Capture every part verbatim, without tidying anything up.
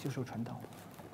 接受传道。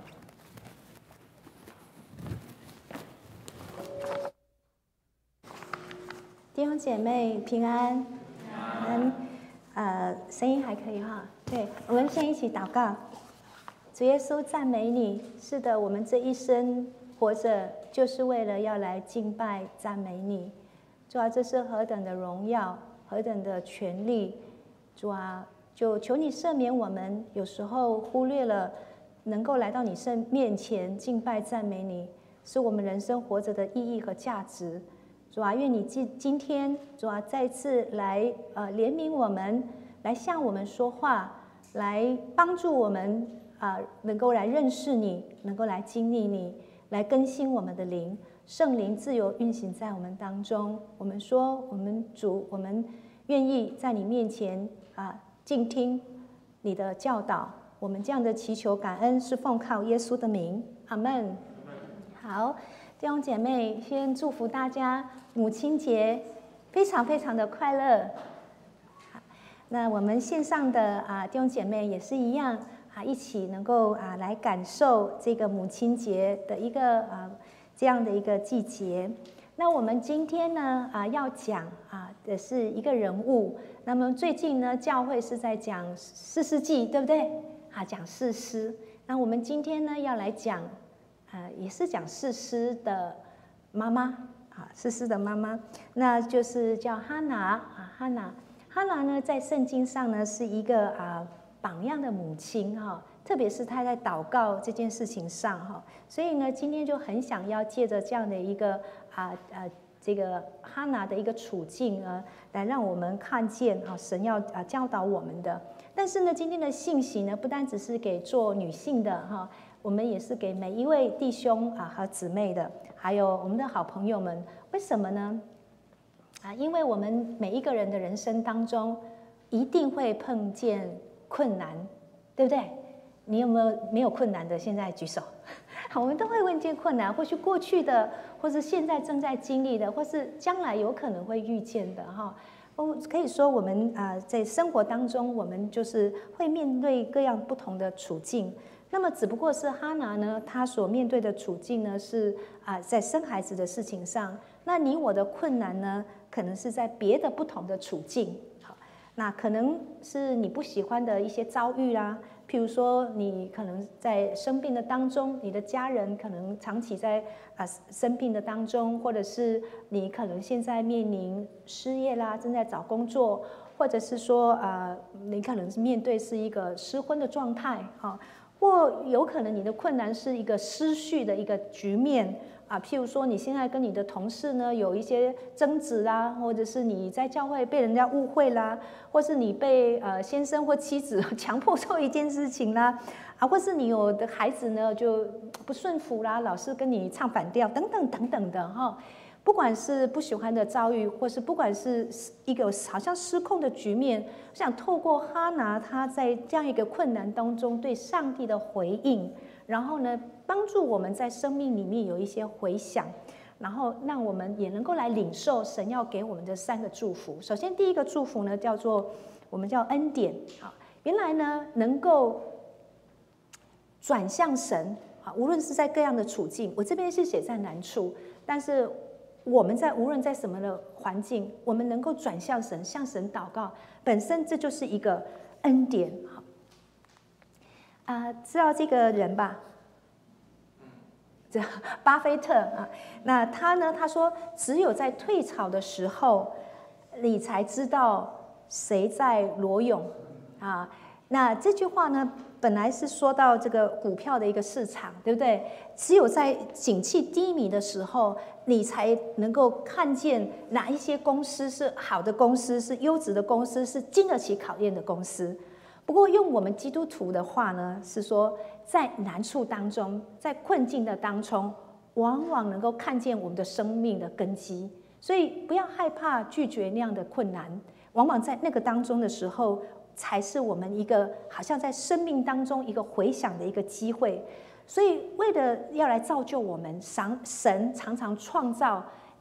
弟兄姐妹平安，平安，呃，声音还可以哈。对，我们先一起祷告。主耶稣，赞美你。是的，我们这一生活着，就是为了要来敬拜、赞美你。主啊，这是何等的荣耀，何等的权利。主啊，就求你赦免我们，有时候忽略了能够来到你圣面前敬拜、赞美你，是我们人生活着的意义和价值。主啊，愿你今今天，主啊，再次来呃怜悯我们，来向我们说话，来帮助我们啊、呃，能够来认识你，能够来经历你，来更新我们的灵，圣灵自由运行在我们当中。我们说，我们主，我们愿意在你面前啊、呃、静听你的教导。我们这样的祈求感恩，是奉靠耶稣的名，阿们。好。弟兄姐妹，先祝福大家母亲节非常非常的快乐。那我们线上的啊弟兄姐妹也是一样啊，一起能够啊来感受这个母亲节的一个啊这样的一个季节。那我们今天呢啊要讲啊的是一个人物。那么最近呢教会是在讲士师记，对不对？啊，讲士师。那我们今天呢要来讲。呃，也是讲士师的妈妈啊，士师的妈妈，那就是叫哈拿啊，哈拿，哈拿呢，在圣经上呢是一个啊榜样的母亲哈、啊，特别是她在祷告这件事情上哈、啊，所以呢，今天就很想要借着这样的一个啊啊这个哈拿的一个处境呢，来让我们看见啊，神要啊教导我们的。但是呢，今天的信息呢，不单只是给做女性的哈。我们也是给每一位弟兄啊和姊妹的，还有我们的好朋友们。为什么呢？啊，因为我们每一个人的人生当中，一定会碰见困难，对不对？你有没有没有困难的？现在举手。我们都会碰见困难，或许过去的，或是现在正在经历的，或是将来有可能会遇见的哈。哦，可以说我们啊，在生活当中，我们就是会面对各样不同的处境。那么只不过是哈拿呢，她所面对的处境呢是啊，在生孩子的事情上。那你我的困难呢，可能是在别的不同的处境。好，那可能是你不喜欢的一些遭遇啦，譬如说你可能在生病的当中，你的家人可能长期在啊生病的当中，或者是你可能现在面临失业啦，正在找工作，或者是说啊，你可能是面对是一个失婚的状态啊。或有可能你的困难是一个失序的一个局面啊，譬如说你现在跟你的同事呢有一些争执啦，或者是你在教会被人家误会啦，或是你被呃先生或妻子强迫做一件事情啦，啊，或是你有的孩子呢就不顺服啦，老是跟你唱反调等等等等的哈。不管是不喜欢的遭遇，或是不管是一个好像失控的局面，我想透过哈拿他在这样一个困难当中对上帝的回应，然后呢，帮助我们在生命里面有一些回响，然后让我们也能够来领受神要给我们的三个祝福。首先，第一个祝福呢，叫做我们叫恩典啊，原来呢能够转向神啊，无论是在各样的处境，我这边是写在难处，但是。我们在无论在什么的环境，我们能够转向神，向神祷告，本身这就是一个恩典。好，啊，知道这个人吧？这巴菲特啊，那他呢？他说，只有在退潮的时候，你才知道谁在裸泳啊。那这句话呢？本来是说到这个股票的一个市场，对不对？只有在景气低迷的时候，你才能够看见哪一些公司是好的公司，是优质的公司，是经得起考验的公司。不过用我们基督徒的话呢，是说在难处当中，在困境的当中，往往能够看见我们的生命的根基。所以不要害怕拒绝那样的困难，往往在那个当中的时候。才是我们一个好像在生命当中一个回响的一个机会，所以为了要来造就我们，神神常常创造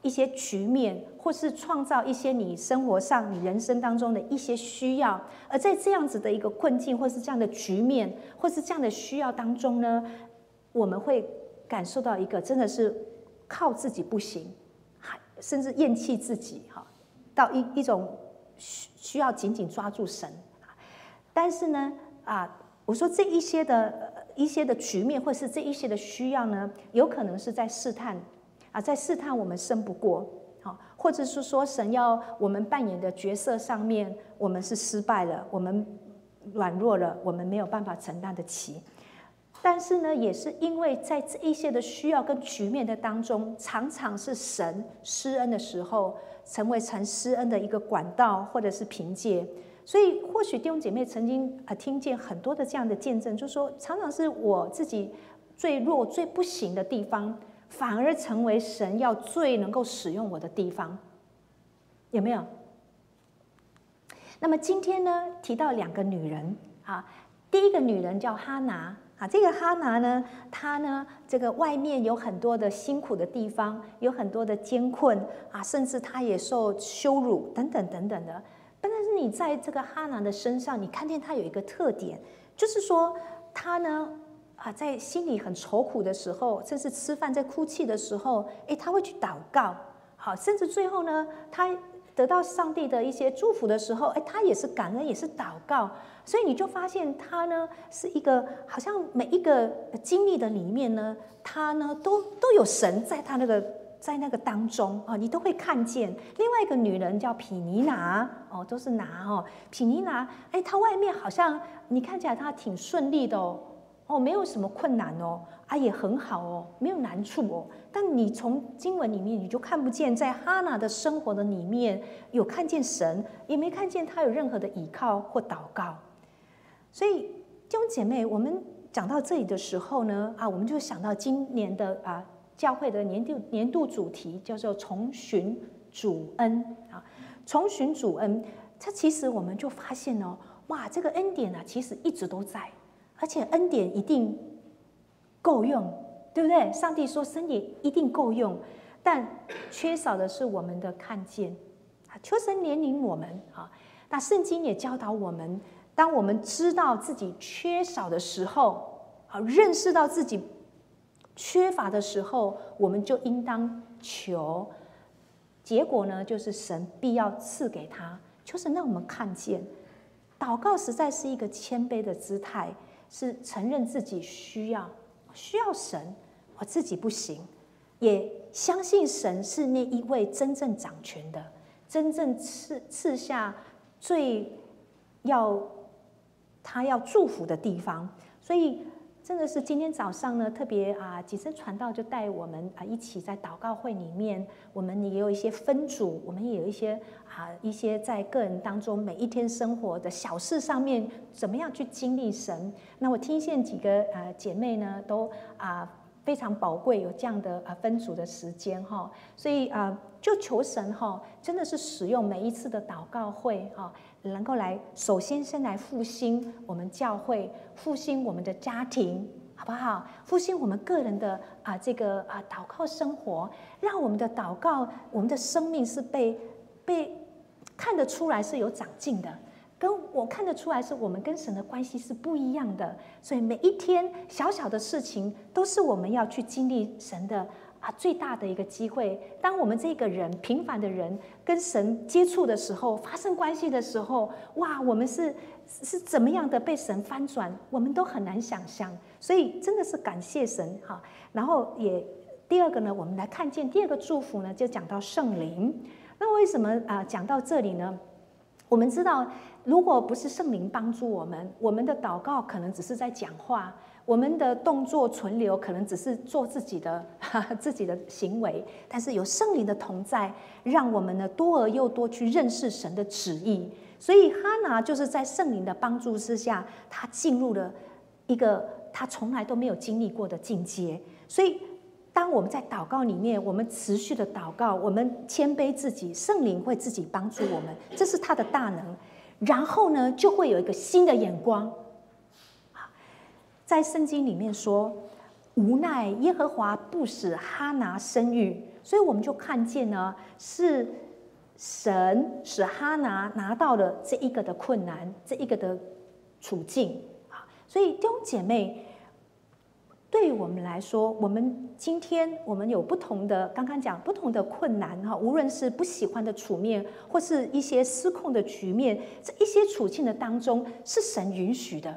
一些局面，或是创造一些你生活上、你人生当中的一些需要。而在这样子的一个困境，或是这样的局面，或是这样的需要当中呢，我们会感受到一个真的是靠自己不行，甚至厌弃自己，哈，到一一种需要紧紧抓住神。但是呢，啊，我说这一些的一些的局面，或是这一些的需要呢，有可能是在试探。啊，在试探我们胜不过，好，或者是说神要我们扮演的角色上面，我们是失败了，我们软弱了，我们没有办法承担得起。但是呢，也是因为在这一些的需要跟局面的当中，常常是神施恩的时候，成为神施恩的一个管道或者是凭借。所以，或许弟兄姐妹曾经啊听见很多的这样的见证，就是说，常常是我自己最弱、最不行的地方，反而成为神要最能够使用我的地方，有没有？那么今天呢，提到两个女人啊，第一个女人叫哈拿啊，这个哈拿呢，她呢，这个外面有很多的辛苦的地方，有很多的艰困啊，甚至她也受羞辱等等等等的。但是你在这个哈拿的身上，你看见她有一个特点，就是说她呢。啊，在心里很愁苦的时候，甚至吃饭在哭泣的时候，哎，他会去祷告，好，甚至最后呢，他得到上帝的一些祝福的时候，哎，他也是感恩，也是祷告，所以你就发现他呢是一个好像每一个经历的里面呢，他呢都都有神在他那个在那个当中啊，你都会看见。另外一个女人叫毗尼拿哦，都是拿哦，毗尼拿，哎，她外面好像你看起来她挺顺利的哦。哦，没有什么困难哦，啊，也很好哦，没有难处哦。但你从经文里面，你就看不见在哈拿的生活的里面有看见神，也没看见她有任何的倚靠或祷告。所以弟兄姐妹，我们讲到这里的时候呢，啊，我们就想到今年的啊教会的年度年度主题叫做重寻主恩啊，重寻主恩。它其实我们就发现哦，哇，这个恩典啊，其实一直都在。而且恩典一定够用，对不对？上帝说恩典一定够用，但缺少的是我们的看见。求神怜悯我们啊！那圣经也教导我们，当我们知道自己缺少的时候，啊，认识到自己缺乏的时候，我们就应当求。结果呢，就是神必要赐给他。求神让我们看见，祷告实在是一个谦卑的姿态。是承认自己需要，需要神，我自己不行，也相信神是那一位真正掌权的，真正赐赐下最要他要祝福的地方。所以真的是今天早上呢，特别啊，锦生传道就带我们啊一起在祷告会里面，我们也有一些分组，我们也有一些啊一些在个人当中每一天生活的小事上面，怎么样去经历神。那我听见几个啊姐妹呢，都啊非常宝贵，有这样的啊分组的时间哈，所以啊就求神哈，真的是使用每一次的祷告会哈。能够来，首先先来复兴我们教会，复兴我们的家庭，好不好？复兴我们个人的啊这个啊祷告生活，让我们的祷告，我们的生命是被被看得出来是有长进的，跟我看得出来是我们跟神的关系是不一样的。所以每一天小小的事情，都是我们要去经历神的。啊，最大的一个机会，当我们这个人平凡的人跟神接触的时候，发生关系的时候，哇，我们是是怎么样的被神翻转，我们都很难想象。所以真的是感谢神哈。然后也第二个呢，我们来看见第二个祝福呢，就讲到圣灵。那为什么啊讲到这里呢？我们知道，如果不是圣灵帮助我们，我们的祷告可能只是在讲话。我们的动作存留可能只是做自己的自己的行为，但是有圣灵的同在，让我们呢多而又多去认识神的旨意。所以哈拿就是在圣灵的帮助之下，他进入了一个他从来都没有经历过的境界。所以当我们在祷告里面，我们持续的祷告，我们谦卑自己，圣灵会自己帮助我们，这是他的大能。然后呢，就会有一个新的眼光。在圣经里面说，无奈耶和华不使哈拿生育， 所以我们就看见呢，是神使哈拿拿到了这一个的困难，这一个的处境啊。所以弟兄姐妹，对于我们来说，我们今天我们有不同的，刚刚讲不同的困难哈，无论是不喜欢的处面，或是一些失控的局面，这一些处境的当中，是神允许的。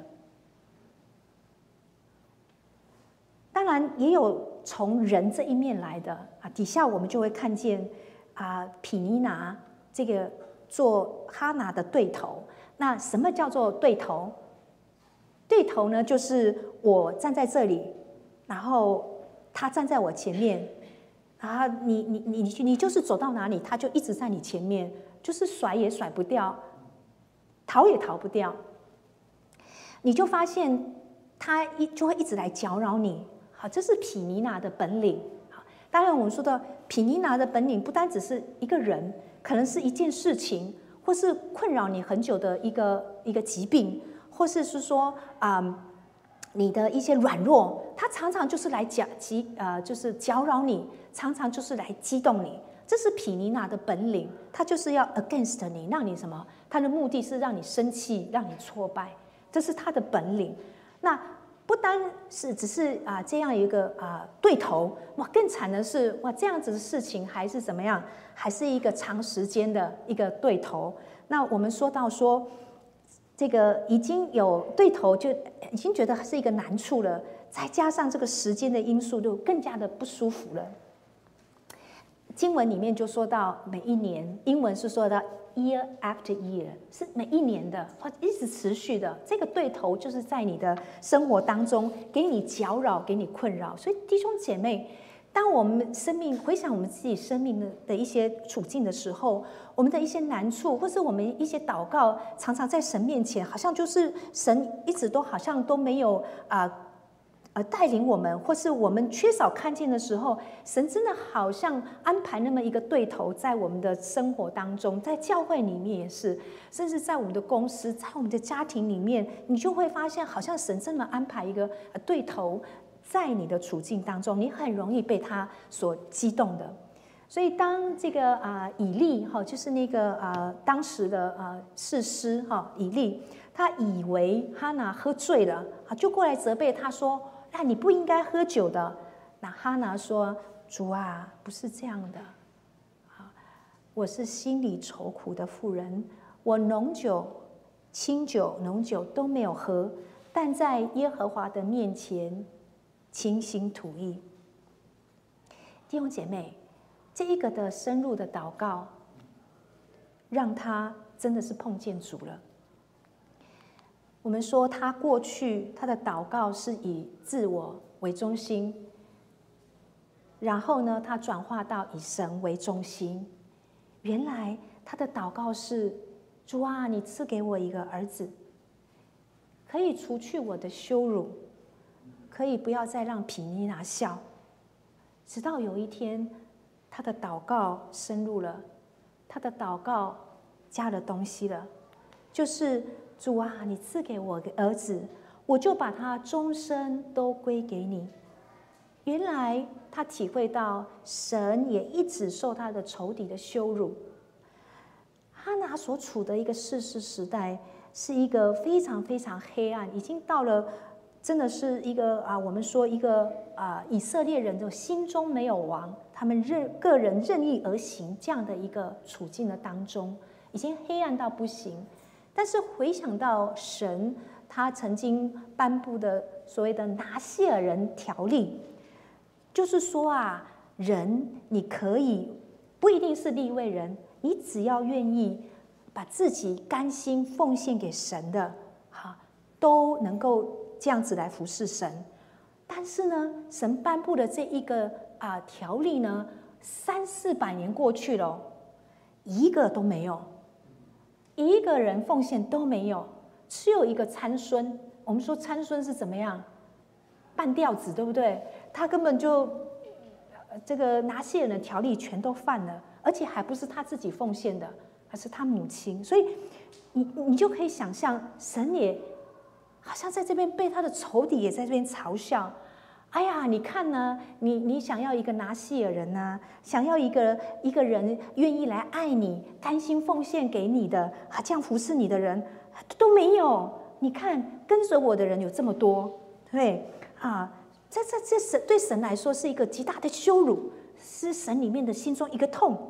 当然也有从人这一面来的啊，底下我们就会看见啊，毗尼拿这个做哈拿的对头。那什么叫做对头？对头呢，就是我站在这里。然后他站在我前面，然后你你你你你就是走到哪里，他就一直在你前面，就是甩也甩不掉，逃也逃不掉。你就发现他一就会一直来搅扰你。好，这是毗尼拿的本领。好，当然我们说的毗尼拿的本领，不单只是一个人，可能是一件事情，或是困扰你很久的一个一个疾病，或是是说啊。嗯你的一些软弱，他常常就是来搅激呃，就是搅扰你，常常就是来激动你。这是毗尼拿的本领，他就是要 against 你，让你什么？他的目的是让你生气，让你挫败，这是他的本领。那不单是只是啊、呃、这样一个啊、呃、对头，哇，更惨的是哇这样子的事情还是怎么样？还是一个长时间的一个对头。那我们说到说。这个已经有对头，就已经觉得是一个难处了，再加上这个时间的因素，就更加的不舒服了。经文里面就说到每一年，英文是说到 year after year， 是每一年的，或一直持续的。这个对头就是在你的生活当中给你搅扰，给你困扰。所以弟兄姐妹，当我们生命回想我们自己生命的一些处境的时候，我们的一些难处，或是我们一些祷告，常常在神面前，好像就是神一直都好像都没有啊呃带领我们，或是我们缺少看见的时候，神真的好像安排那么一个对头在我们的生活当中，在教会里面也是，甚至在我们的公司，在我们的家庭里面，你就会发现，好像神真的安排一个对头。在你的处境当中，你很容易被他所激动的。所以当这个啊、呃、以利哈，就是那个啊、呃、当时的啊、呃、士师哈以利，他以为哈拿喝醉了啊，就过来责备他说：“那你不应该喝酒的。”那哈拿说：“主啊，不是这样的，啊，我是心里愁苦的妇人，我浓酒、清酒、浓酒都没有喝，但在耶和华的面前。”倾心吐意，弟兄姐妹，这一个的深入的祷告，让他真的是碰见主了。我们说他过去他的祷告是以自我为中心，然后呢，他转化到以神为中心。原来他的祷告是：主啊，你赐给我一个儿子，可以除去我的羞辱。可以不要再让毗尼拿笑，直到有一天，他的祷告深入了，他的祷告加了东西了，就是主啊，你赐给我个儿子，我就把他终身都归给你。原来他体会到神也一直受他的仇敌的羞辱。哈拿所处的一个士师时代，是一个非常非常黑暗，已经到了。真的是一个啊，我们说一个啊，以色列人的心中没有王，他们任个人任意而行这样的一个处境的当中，已经黑暗到不行。但是回想到神他曾经颁布的所谓的拿细尔人条例，就是说啊，人你可以不一定是利未人，你只要愿意把自己甘心奉献给神的，哈，都能够。这样子来服侍神，但是呢，神颁布的这一个啊、呃、条例呢，三四百年过去了，一个都没有，一个人奉献都没有，只有一个参孙。我们说参孙是怎么样？半吊子，对不对？他根本就这个拿细尔人的条例全都犯了，而且还不是他自己奉献的，而是他母亲。所以你你就可以想象，神也。好像在这边被他的仇敌也在这边嘲笑哎呀，你看呢？你你想要一个拿细尔人呢、啊？想要一个一个人愿意来爱你、甘心奉献给你的啊，这样服侍你的人都没有。你看，跟随我的人有这么多，对啊，这这这神对神来说是一个极大的羞辱，是神里面的心中一个痛。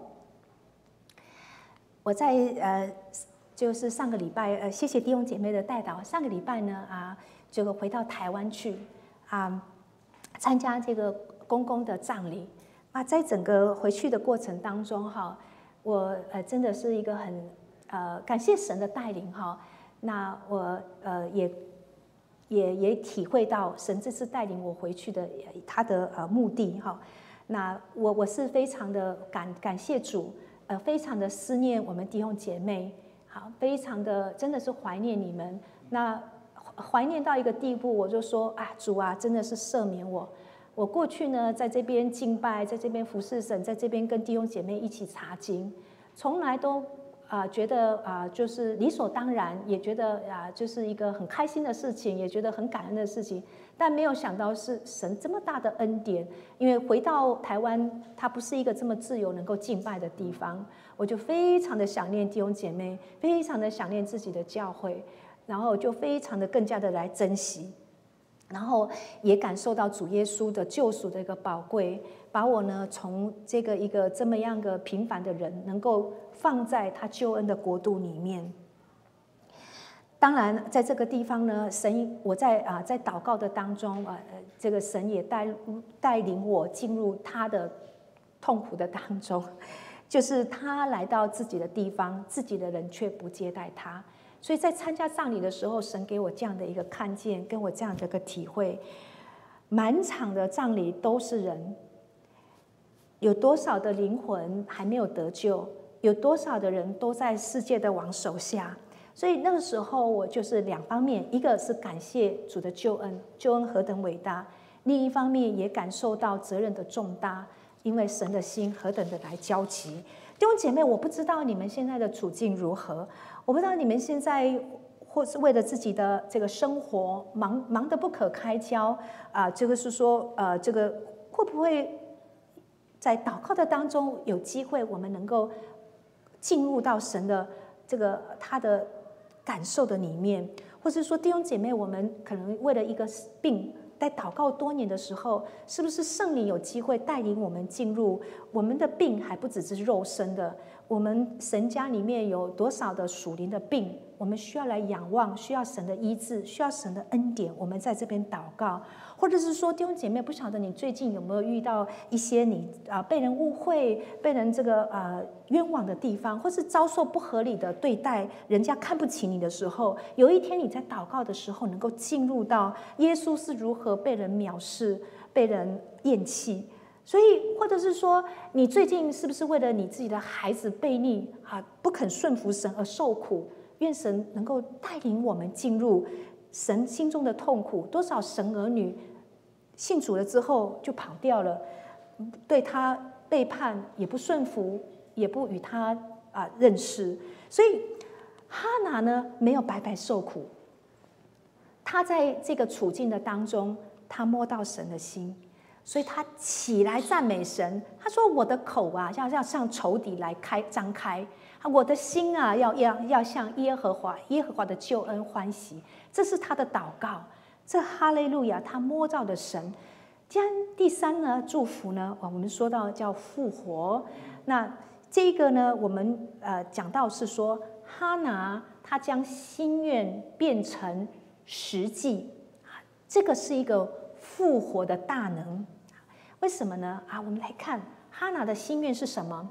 我在呃，就是上个礼拜呃，谢谢弟兄姐妹的带导，上个礼拜呢啊，就回到台湾去啊。参加这个公公的葬礼啊，在整个回去的过程当中哈，我呃真的是一个很呃感谢神的带领哈。那我呃也也也体会到神这次带领我回去的他的呃目的哈。那我我是非常的感感谢主，呃非常的思念我们弟兄姐妹，好，非常的真的是怀念你们。那怀念到一个地步，我就说啊，主啊，真的是赦免我。我过去呢，在这边敬拜，在这边服侍神，在这边跟弟兄姐妹一起查经，从来都啊、呃、觉得啊、呃、就是理所当然，也觉得啊、呃、就是一个很开心的事情，也觉得很感恩的事情。但没有想到是神这么大的恩典，因为回到台湾，它不是一个这么自由能够敬拜的地方，我就非常的想念弟兄姐妹，非常的想念自己的教会。然后就非常的更加的来珍惜，然后也感受到主耶稣的救赎的一个宝贵，把我呢从这个一个这么样个平凡的人，能够放在他救恩的国度里面。当然，在这个地方呢，神我在啊在祷告的当中啊，这个神也带带领我进入他的痛苦的当中，就是他来到自己的地方，自己的人却不接待他。所以在参加葬礼的时候，神给我这样的一个看见，跟我这样的一个体会。满场的葬礼都是人，有多少的灵魂还没有得救？有多少的人都在世界的王手下？所以那个时候，我就是两方面：一个是感谢主的救恩，救恩何等伟大；另一方面也感受到责任的重大，因为神的心何等的来焦急。弟兄姐妹，我不知道你们现在的处境如何。我不知道你们现在或是为了自己的这个生活忙忙得不可开交啊、呃，这个是说呃，这个会不会在祷告的当中有机会，我们能够进入到神的这个他的感受的里面，或是说弟兄姐妹，我们可能为了一个病，在祷告多年的时候，是不是圣灵有机会带领我们进入我们的病还不只是肉身的？我们神家里面有多少的属灵的病，我们需要来仰望，需要神的医治，需要神的恩典，我们在这边祷告。或者是说弟兄姐妹，不晓得你最近有没有遇到一些你啊、呃、被人误会、被人这个呃冤枉的地方，或是遭受不合理的对待，人家看不起你的时候，有一天你在祷告的时候，能够进入到耶稣是如何被人藐视、被人厌弃。所以，或者是说，你最近是不是为了你自己的孩子悖逆啊，不肯顺服神而受苦？愿神能够带领我们进入神心中的痛苦。多少神儿女信主了之后就跑掉了，对他背叛，也不顺服，也不与他啊认识。所以哈拿呢，没有白白受苦，他在这个处境的当中，他摸到神的心。所以他起来赞美神，他说：“我的口啊，要要向仇敌来开张开；我的心啊，要要要向耶和华耶和华的救恩欢喜。”这是他的祷告。这哈利路亚，他摸到的神。这样第三呢，祝福呢，我们说到叫复活。那这个呢，我们呃讲到是说，哈拿他将心愿变成实际，这个是一个复活的大能。为什么呢？啊，我们来看哈拿的心愿是什么？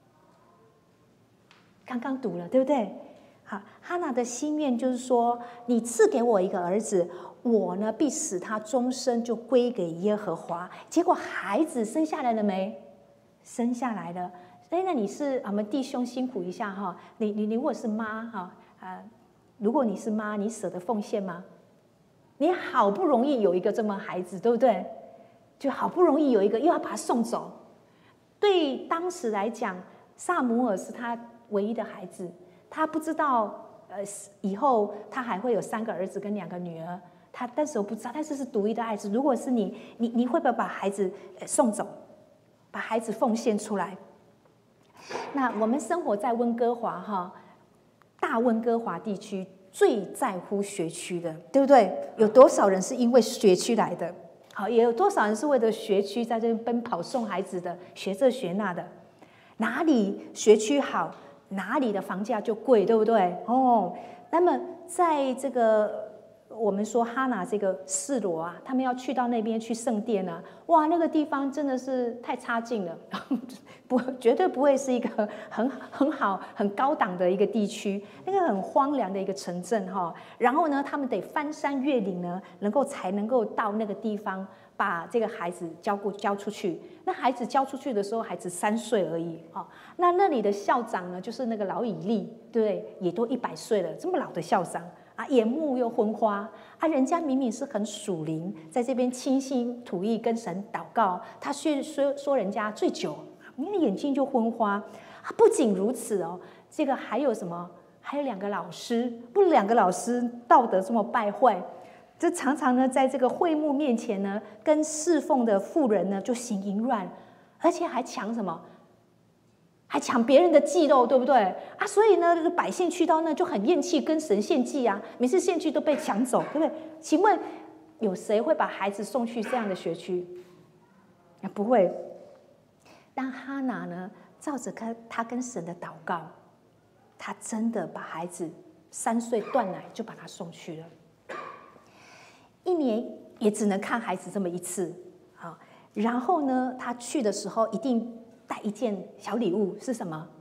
刚刚读了，对不对？好，哈拿的心愿就是说，你赐给我一个儿子，我呢必使他终身就归给耶和华。结果孩子生下来了没？生下来了。哎，那你是我们弟兄辛苦一下哈。你你你如果是妈哈啊，如果你是妈，你舍得奉献吗？你好不容易有一个这么孩子，对不对？就好不容易有一个，又要把他送走。对当时来讲，撒母耳是他唯一的孩子，他不知道呃以后他还会有三个儿子跟两个女儿。 他那时候不知道，但是是独一的爱子。如果是你，你你会不会把孩子送走，把孩子奉献出来？那我们生活在温哥华哈，大温哥华地区最在乎学区的，对不对？有多少人是因为学区来的？好，也有多少人是为了学区在这边奔跑送孩子的，学这学那的？哪里学区好，哪里的房价就贵，对不对？哦，那么在这个。我们说哈拿这个示罗啊，他们要去到那边去圣殿啊，哇，那个地方真的是太差劲了，不，绝对不会是一个很很好、很高档的一个地区，那个很荒凉的一个城镇哈。然后呢，他们得翻山越岭呢，能够才能够到那个地方，把这个孩子交过交出去。那孩子交出去的时候，孩子三岁而已啊。那那里的校长呢，就是那个老以利，对不对？也都一百岁了，这么老的校长。啊，眼目又昏花啊！人家明明是很属灵，在这边倾心吐意跟神祷告，他却说说人家醉酒，你看眼睛就昏花啊！不仅如此哦，这个还有什么？还有两个老师，不，两个老师道德这么败坏，这常常呢，在这个会幕面前呢，跟侍奉的妇人呢就行淫乱，而且还抢什么？还抢别人的祭肉，对不对啊？所以呢，百姓去到那就很厌弃跟神献祭啊，每次献祭都被抢走，对不对？请问有谁会把孩子送去这样的学区？不会。但哈拿呢，照着他他跟神的祷告，他真的把孩子三岁断奶就把他送去了，一年也只能看孩子这么一次啊。然后呢，他去的时候一定带一件小礼物，是什么？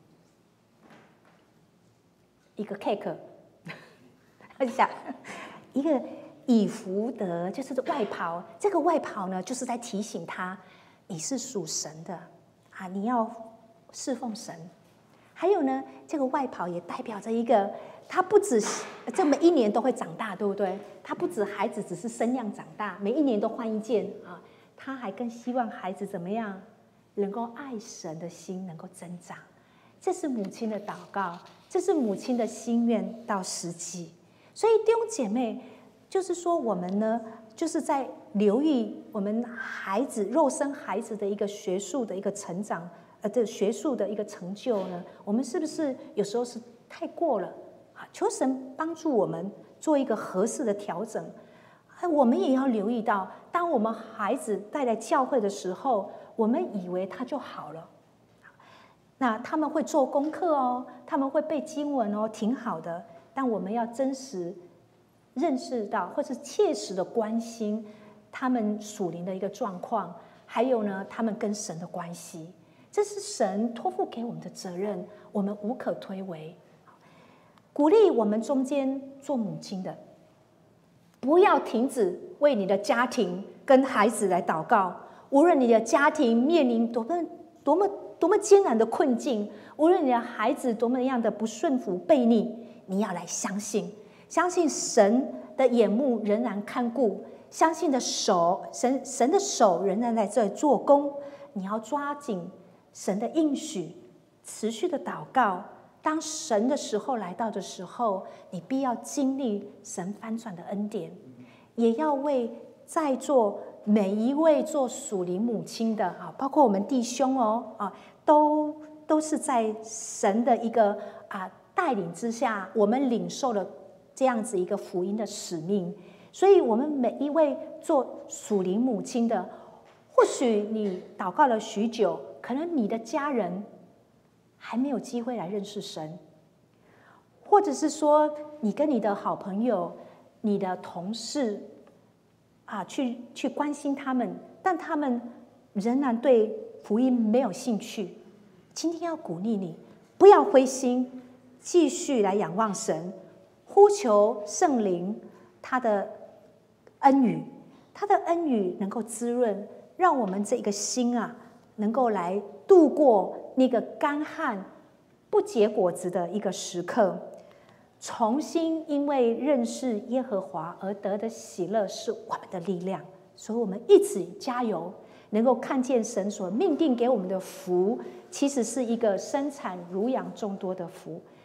一个 cake， 想一个以弗得，就是外袍。这个外袍呢，就是在提醒他，你是属神的啊，你要侍奉神。还有呢，这个外袍也代表着一个，他不止这每一年都会长大，对不对？他不止孩子只是身量长大，每一年都换一件啊，他还更希望孩子怎么样？能够爱神的心能够增长，这是母亲的祷告，这是母亲的心愿到实际。所以弟兄姐妹，就是说我们呢，就是在留意我们孩子肉身孩子的一个学术的一个成长，呃，这学术的一个成就呢，我们是不是有时候是太过了？啊，求神帮助我们做一个合适的调整。我们也要留意到，当我们孩子带来教会的时候，我们以为他就好了，那他们会做功课哦，他们会背经文哦，挺好的。但我们要真实认识到，或是切实的关心他们属灵的一个状况，还有呢，他们跟神的关系，这是神托付给我们的责任，我们无可推诿。鼓励我们中间做母亲的，不要停止为你的家庭跟孩子来祷告。无论你的家庭面临多么多么多么艰难的困境，无论你的孩子多么样的不顺服悖逆，你要来相信，相信神的眼目仍然看顾，相信的手神神的手仍然在这里做工。你要抓紧神的应许，持续的祷告。当神的时候来到的时候，你必要经历神翻转的恩典，也要为在座每一位做属灵母亲的啊，包括我们弟兄哦啊，都都是在神的一个啊带领之下，我们领受了这样子一个福音的使命。所以，我们每一位做属灵母亲的，或许你祷告了许久，可能你的家人还没有机会来认识神，或者是说，你跟你的好朋友、你的同事。啊，去去关心他们，但他们仍然对福音没有兴趣。今天要鼓励你，不要灰心，继续来仰望神，呼求圣灵他的恩雨，他的恩雨能够滋润，让我们这个心啊，能够来度过那个干旱、不结果子的一个时刻。重新因为认识耶和华而得的喜乐是我们的力量，所以我们一起加油，能够看见神所命定给我们的福，其实是一个生产乳养众多的福。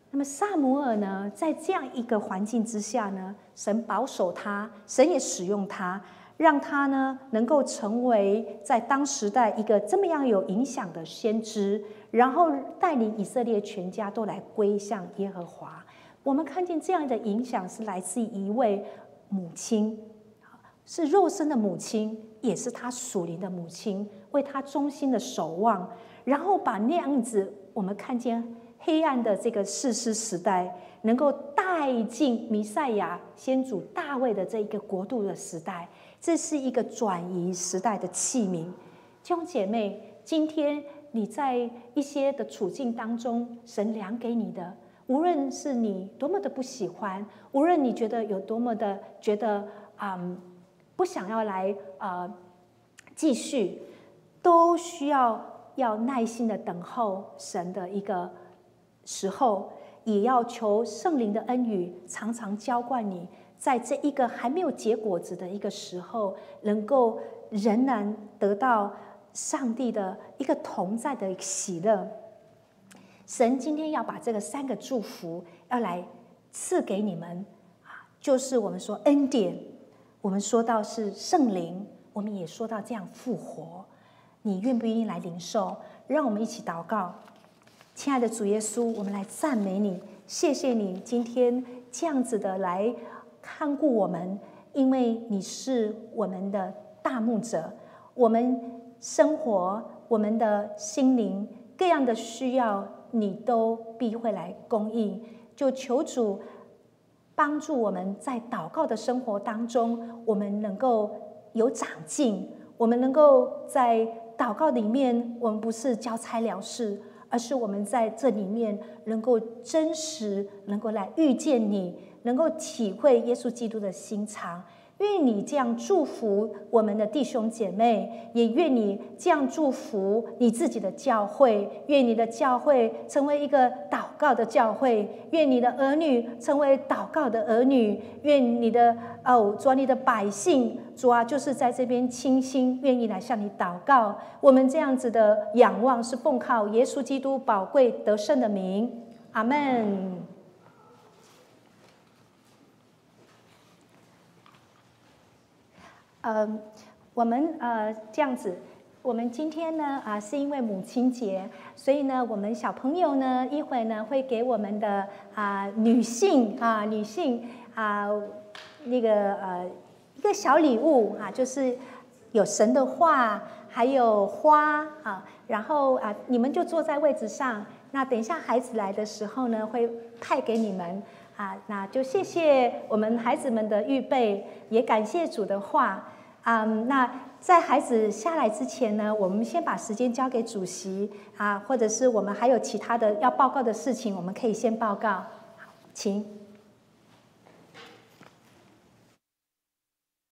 那么撒母耳呢，在这样一个环境之下呢，神保守他，神也使用他，让他呢能够成为在当时代一个这么样有影响的先知，然后带领以色列全家都来归向耶和华。我们看见这样的影响是来自一位母亲，是肉身的母亲，也是他属灵的母亲，为他忠心的守望，然后把那样子我们看见黑暗的这个士师时代，能够带进弥赛亚先祖大卫的这一个国度的时代，这是一个转移时代的器皿。弟兄姐妹，今天你在一些的处境当中，神量给你的，无论是你多么的不喜欢，无论你觉得有多么的觉得嗯不想要来呃继续，都需要要耐心的等候神的一个时候，也要求圣灵的恩雨常常浇灌你，在这一个还没有结果子的一个时候，能够仍然得到上帝的一个同在的喜乐。神今天要把这个三个祝福要来赐给你们，就是我们说恩典，我们说到是圣灵，我们也说到这样复活。你愿不愿意来领受？让我们一起祷告。亲爱的主耶稣，我们来赞美你，谢谢你今天这样子的来看顾我们，因为你是我们的大牧者，我们生活我们的心灵各样的需要你都必会来供应。就求主帮助我们在祷告的生活当中，我们能够有长进，我们能够在祷告里面，我们不是交差了事，而是我们在这里面能够真实，能够来遇见你，能够体会耶稣基督的心肠。愿你这样祝福我们的弟兄姐妹，也愿你这样祝福你自己的教会，愿你的教会成为一个祷告的教会，愿你的儿女成为祷告的儿女，愿你的哦，主啊，你的百姓，主啊，就是在这边倾心愿意来向你祷告。我们这样子的仰望是奉靠耶稣基督宝贵得胜的名，阿们。呃，我们呃这样子，我们今天呢啊、呃、是因为母亲节，所以呢我们小朋友呢一会呢会给我们的啊、呃、女性啊、呃、女性啊、呃、那个呃一个小礼物啊，就是有神的话，还有花啊，然后啊、呃、你们就坐在位置上，那等一下孩子来的时候呢会派给你们。啊，那就谢谢我们孩子们的预备，也感谢主的话。嗯，那在孩子下来之前呢，我们先把时间交给主席啊，或者是我们还有其他的要报告的事情，我们可以先报告。好，请。